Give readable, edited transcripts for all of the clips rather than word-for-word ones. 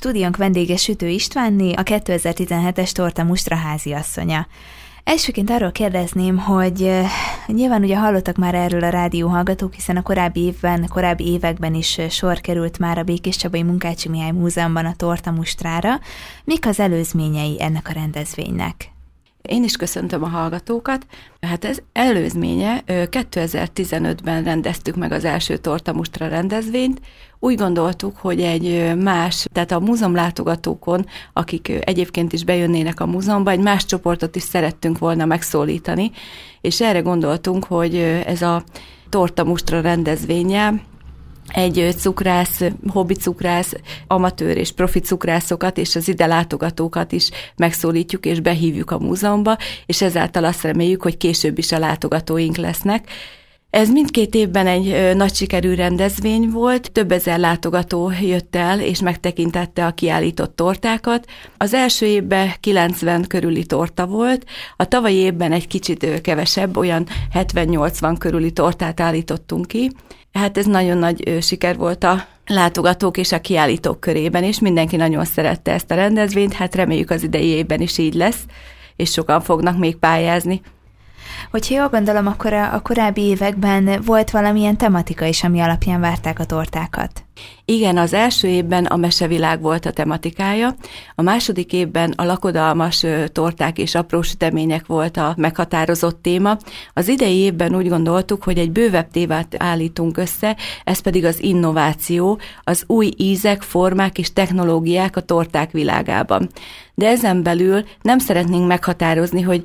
stúdiónk vendége Sütő Istvánné, a 2017-es Torta Mustra háziasszonya. Elsőként arról kérdezném, hogy nyilván ugye hallottak már erről a rádióhallgatók, hiszen a korábbi években is sor került már a Békéscsabai Munkácsy Mihály Múzeumban a Torta Mustrára. Mik az előzményei ennek a rendezvénynek? Én is köszöntöm a hallgatókat. Hát ez előzménye, 2015-ben rendeztük meg az első Torta Mustra rendezvényt. Úgy gondoltuk, hogy egy más, tehát a múzeumlátogatókon, akik egyébként is bejönnének a múzeumba, egy más csoportot is szerettünk volna megszólítani, és erre gondoltunk, hogy ez a Torta Mustra rendezvénye egy cukrász, hobbi cukrász, amatőr és profi cukrászokat és az ide látogatókat is megszólítjuk és behívjuk a múzeumba, és ezáltal azt reméljük, hogy később is a látogatóink lesznek. Ez mindkét évben egy nagy sikerű rendezvény volt, több ezer látogató jött el, és megtekintette a kiállított tortákat. Az első évben 90 körüli torta volt, a tavalyi évben egy kicsit kevesebb, olyan 70-80 körüli tortát állítottunk ki. Hát ez nagyon nagy siker volt a látogatók és a kiállítók körében, és mindenki nagyon szerette ezt a rendezvényt, hát reméljük az idei évben is így lesz, és sokan fognak még pályázni. Hogyha jól gondolom, akkor a korábbi években volt valamilyen tematika is, ami alapján várták a tortákat. Igen, az első évben a mesevilág volt a tematikája, a második évben a lakodalmas torták és apró sütemények volt a meghatározott téma. Az idei évben úgy gondoltuk, hogy egy bővebb témát állítunk össze, ez pedig az innováció, az új ízek, formák és technológiák a torták világában. De ezen belül nem szeretnénk meghatározni, hogy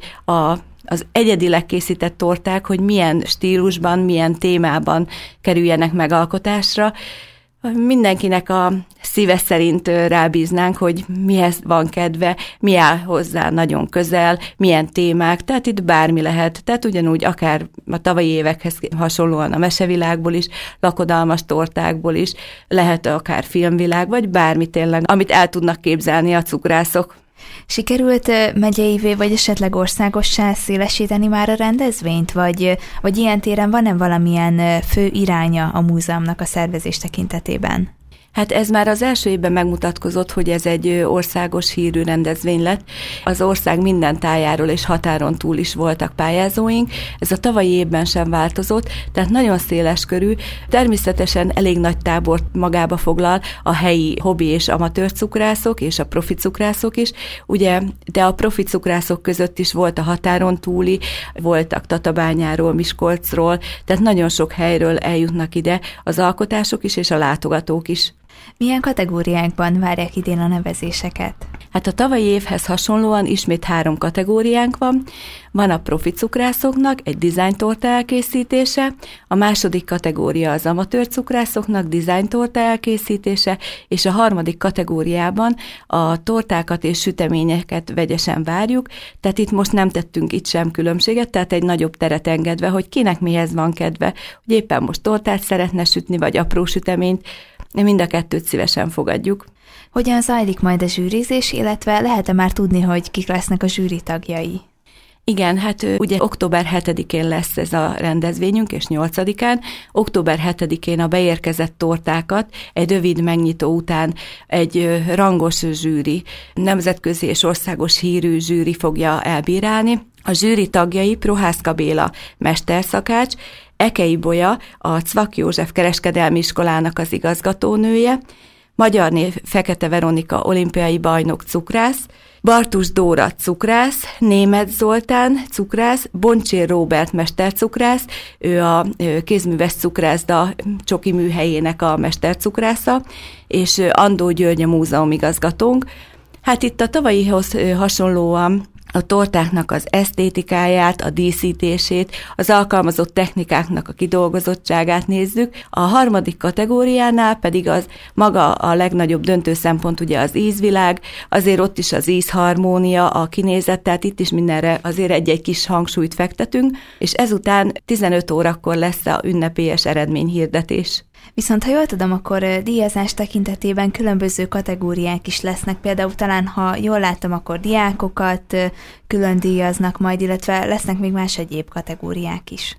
az egyedileg készített torták, hogy milyen stílusban, milyen témában kerüljenek megalkotásra. Mindenkinek a szíve szerint rábíznánk, hogy mihez van kedve, mi áll hozzá nagyon közel, milyen témák, tehát itt bármi lehet. Tehát ugyanúgy akár a tavalyi évekhez hasonlóan a mesevilágból is, lakodalmas tortákból is, lehet akár filmvilág, vagy bármi tényleg, amit el tudnak képzelni a cukrászok. Sikerült megyeivé, vagy esetleg országossá szélesíteni már a rendezvényt, vagy ilyen téren van-e valamilyen fő iránya a múzeumnak a szervezés tekintetében? Hát ez már az első évben megmutatkozott, hogy ez egy országos hírű rendezvény lett. Az ország minden tájáról és határon túl is voltak pályázóink. Ez a tavalyi évben sem változott, tehát nagyon széles körű. Természetesen elég nagy tábort magába foglal a helyi hobbi és amatőr cukrászok és a profi cukrászok is. Ugye, de a profi cukrászok között is volt a határon túli, voltak Tatabányáról, Miskolcról, tehát nagyon sok helyről eljutnak ide az alkotások is és a látogatók is. Milyen kategóriákban várják idén a nevezéseket? Hát a tavalyi évhez hasonlóan ismét 3 kategóriánk van. Van a profi cukrászoknak egy dizájntorta elkészítése, a második kategória az amatőr cukrászoknak dizájntorta elkészítése, és a harmadik kategóriában a tortákat és süteményeket vegyesen várjuk, tehát itt most nem tettünk itt sem különbséget, tehát egy nagyobb teret engedve, hogy kinek mihez van kedve, hogy éppen most tortát szeretne sütni, vagy apró süteményt, mind a kettőt szívesen fogadjuk. Hogyan zajlik majd a zsűrizés, illetve lehet-e már tudni, hogy kik lesznek a zsűri tagjai? Igen, hát ugye október 7-én lesz ez a rendezvényünk, és 8-án. Október 7-én a beérkezett tortákat egy rövid megnyitó után egy rangos zsűri, nemzetközi és országos hírű zsűri fogja elbírálni. A zsűri tagjai Prohászka Béla mesterszakács, Ekei Bolya, a Cvak József Kereskedelmi Iskolának az igazgatónője, Magyarné Fekete Veronika olimpiai bajnok cukrász, Bartus Dóra cukrász, Németh Zoltán cukrász, Boncsér Róbert mestercukrász, ő a kézműves cukrászda csoki műhelyének a mestercukrásza, és Andó György a múzeumigazgatónk. Hát itt a tavalyihoz hasonlóan a tortáknak az esztétikáját, a díszítését, az alkalmazott technikáknak a kidolgozottságát nézzük. A harmadik kategóriánál pedig az maga a legnagyobb döntő szempont ugye az ízvilág, azért ott is az ízharmónia, a kinézet, tehát itt is mindenre azért egy-egy kis hangsúlyt fektetünk, és ezután 15 órakor lesz a ünnepélyes eredményhirdetés. Viszont ha jól tudom, akkor díjazás tekintetében különböző kategóriák is lesznek, például talán, ha jól láttam, akkor diákokat külön díjaznak majd, illetve lesznek még más egyéb kategóriák is.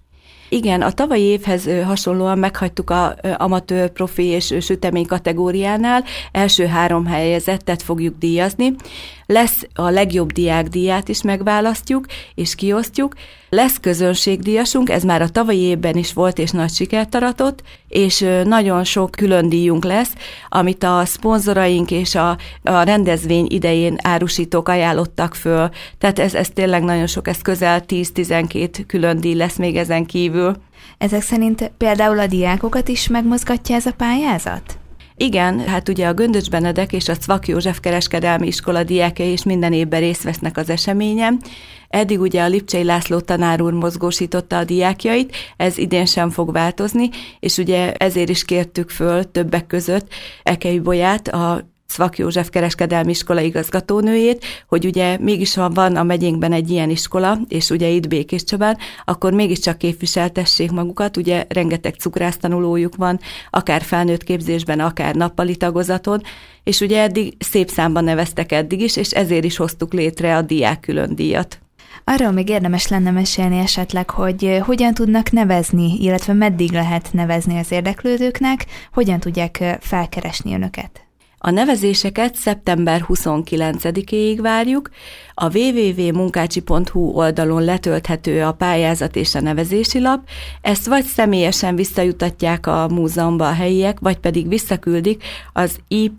Igen, a tavalyi évhez hasonlóan meghagytuk a amatőr, profi és sütemény kategóriánál. Első 3 helyezettet fogjuk díjazni. Lesz a legjobb diákdíját is megválasztjuk és kiosztjuk. Lesz közönségdíjasunk, ez már a tavalyi évben is volt és nagy sikert aratott, és nagyon sok külön díjunk lesz, amit a szponzoraink és a rendezvény idején árusítók ajánlottak föl. Tehát ez tényleg nagyon sok, ez közel 10-12 külön díj lesz még ezen kívül. Ezek szerint például a diákokat is megmozgatja ez a pályázat? Igen, hát ugye a Göndöcs Benedek és a Cvak József Kereskedelmi Iskola diákjai is minden évben részt vesznek az eseményen. Eddig ugye a Lipcsei László tanár úr mozgósította a diákjait, ez idén sem fog változni, és ugye ezért is kértük föl többek között Ekei Bolyát, a Cvak József Kereskedelmi Iskola igazgatónőjét, hogy ugye mégis van a megyénkben egy ilyen iskola, és ugye itt Békéscsabán, akkor mégiscsak képviseltessék magukat, ugye rengeteg cukrásztanulójuk van, akár felnőtt képzésben, akár nappali tagozaton, és ugye eddig szép számban neveztek eddig is, és ezért is hoztuk létre a diák külön díjat. Arról még érdemes lenne mesélni esetleg, hogy hogyan tudnak nevezni, illetve meddig lehet nevezni az érdeklődőknek, hogyan tudják felkeresni önöket. A nevezéseket szeptember 29-éig várjuk. A www.munkácsi.hu oldalon letölthető a pályázat és a nevezési lap. Ezt vagy személyesen visszajutatják a múzeumba a helyiek, vagy pedig visszaküldik az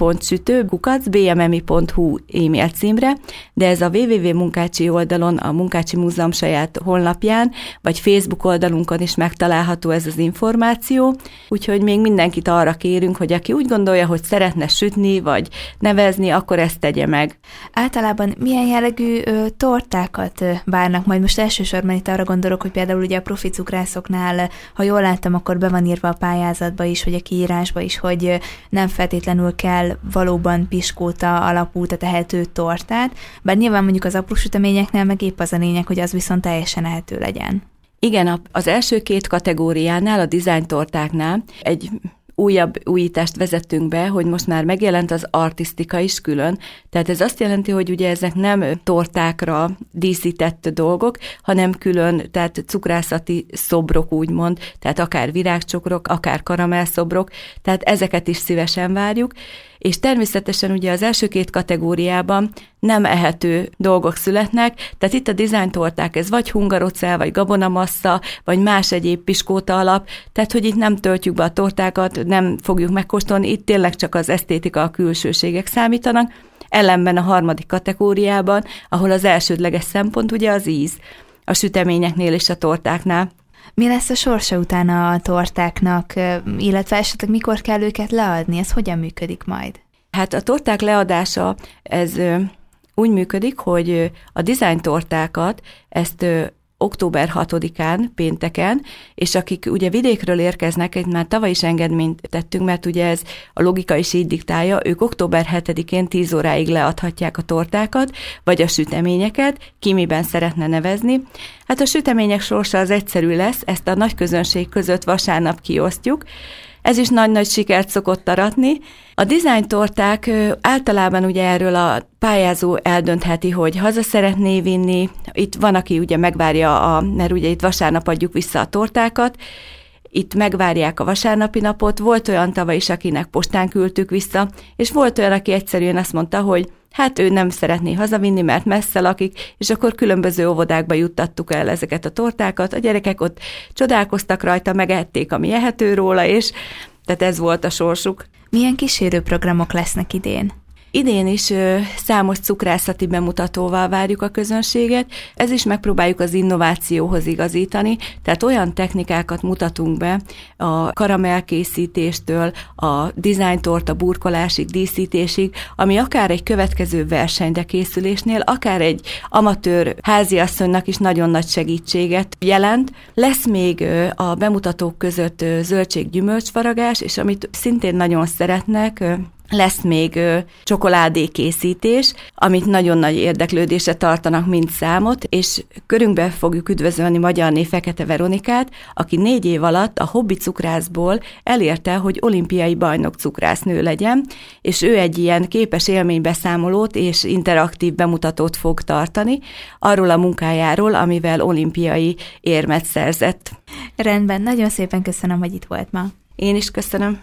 i.sütő@bmmi.hu e-mail címre, de ez a www.munkácsi oldalon, a Munkácsi Múzeum saját honlapján, vagy Facebook oldalunkon is megtalálható ez az információ, úgyhogy még mindenkit arra kérünk, hogy aki úgy gondolja, hogy szeretne sütni, vagy nevezni, akkor ezt tegye meg. Általában milyen jellegű tortákat várnak? Majd most elsősorban itt arra gondolok, hogy például ugye a profi cukrászoknál, ha jól láttam, akkor be van írva a pályázatba is, vagy a kiírásba is, hogy nem feltétlenül kell valóban piskóta alapú, tehát ehető tortát, bár nyilván mondjuk az apró süteményeknél meg épp az a lényeg, hogy az viszont teljesen ehető legyen. Igen, az első 2 kategóriánál, a design tortáknál egy újabb újítást vezettünk be, hogy most már megjelent az artisztika is külön, tehát ez azt jelenti, hogy ugye ezek nem tortákra díszített dolgok, hanem külön, tehát cukrászati szobrok úgymond, tehát akár virágcsokrok, akár karamellszobrok, tehát ezeket is szívesen várjuk, és természetesen ugye az első 2 kategóriában nem ehető dolgok születnek, tehát itt a design torták, ez vagy hungarocell, vagy gabonamassza, vagy más egyéb piskóta alap, tehát hogy itt nem töltjük be a tortákat, nem fogjuk megkóstolni, itt tényleg csak az esztétika, a külsőségek számítanak, ellenben a 3. kategóriában, ahol az elsődleges szempont ugye az íz, a süteményeknél és a tortáknál. Mi lesz a sorsa utána a tortáknak, illetve esetleg mikor kell őket leadni? Ez hogyan működik majd? Hát a torták leadása, ez úgy működik, hogy a design tortákat, ezt október 6-án, pénteken, és akik ugye vidékről érkeznek, már tavaly is engedményt tettünk, mert ugye ez a logika is így diktálja, ők október 7-én 10 óráig leadhatják a tortákat, vagy a süteményeket, ki miben szeretne nevezni. Hát a sütemények sorsa az egyszerű lesz, ezt a nagy közönség között vasárnap kiosztjuk. Ez is nagy-nagy sikert szokott aratni. A design torták általában ugye erről a pályázó eldöntheti, hogy haza szeretné vinni. Itt van, aki ugye megvárja, mert ugye itt vasárnap adjuk vissza a tortákat, itt megvárják a vasárnapi napot. Volt olyan tavaly is, akinek postán küldtük vissza, és volt olyan, aki egyszerűen azt mondta, hogy hát ő nem szeretné hazavinni, mert messze lakik, és akkor különböző óvodákba juttattuk el ezeket a tortákat. A gyerekek ott csodálkoztak rajta, megették, ami ehető róla, és tehát ez volt a sorsuk. Milyen kísérőprogramok lesznek idén? Idén is számos cukrászati bemutatóval várjuk a közönséget, ez is megpróbáljuk az innovációhoz igazítani, tehát olyan technikákat mutatunk be a karamellkészítéstől, a dizájntorta burkolásig, díszítésig, ami akár egy következő versenyre készülésnél, akár egy amatőr háziasszonynak is nagyon nagy segítséget jelent. Lesz még a bemutatók között zöldség-gyümölcsfaragás, és amit szintén nagyon szeretnek, lesz még csokoládékészítés, amit nagyon nagy érdeklődésre tartanak mind számot, és körünkbe fogjuk üdvözölni Magyarné Fekete Veronikát, aki 4 év alatt a hobbi cukrászból elérte, hogy olimpiai bajnok cukrásznő legyen, és ő egy ilyen képes élménybeszámolót és interaktív bemutatót fog tartani arról a munkájáról, amivel olimpiai érmet szerzett. Rendben, nagyon szépen köszönöm, hogy itt volt ma. Én is köszönöm.